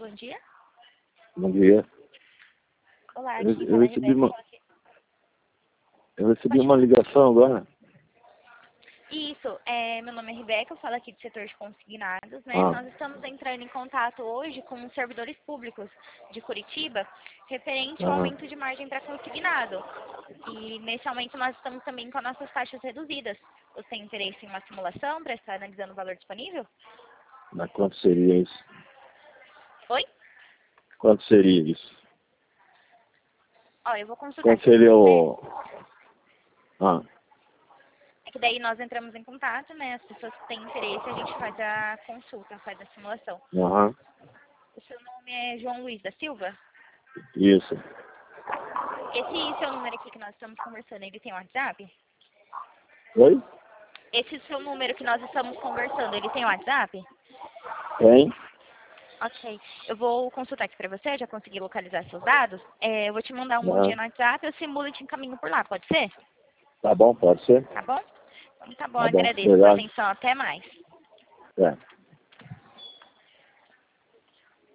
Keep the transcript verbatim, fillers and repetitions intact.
bom dia. Bom dia. Olá, Eu, aqui eu fala a recebi Rebeca. uma, eu recebi uma ligação agora. Isso, é, meu nome é Rebeca, eu falo aqui do setor de consignados, né? Ah. Nós estamos entrando em contato hoje com os servidores públicos de Curitiba, referente ao Aham. aumento de margem para consignado. E nesse aumento nós estamos também com as nossas taxas reduzidas. Você tem interesse em uma simulação para estar analisando o valor disponível? Mas quanto seria isso? Oi? Quanto seria isso? Ó, eu vou consultar Quanto aqui com seria você. o... Ah, É que daí nós entramos em contato, né? As pessoas que têm interesse, a gente faz a consulta, faz a simulação. aham, O seu nome é João Luiz da Silva? isso. Esse seu número aqui que nós estamos conversando, ele tem WhatsApp? Oi? Esse seu número que nós estamos conversando, ele tem WhatsApp? Tem? Ok. Eu vou consultar aqui pra você, já consegui localizar seus dados. É, eu vou te mandar um bom dia Aham. no WhatsApp, eu simulo e te encaminho por lá, pode ser? Tá bom, pode ser? Tá bom? Então tá bom, Tá bom, agradeço pela obrigado. atenção. Até mais. É.